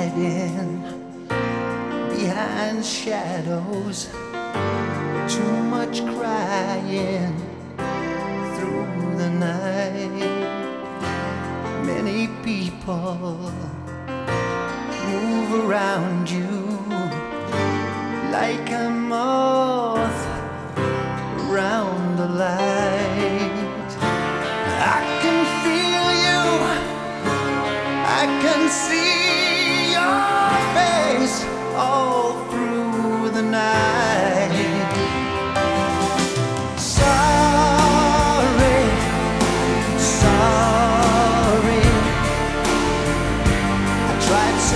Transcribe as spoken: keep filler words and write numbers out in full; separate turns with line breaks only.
hiding behind shadows. Too much crying through the night. Many people move around you like a moth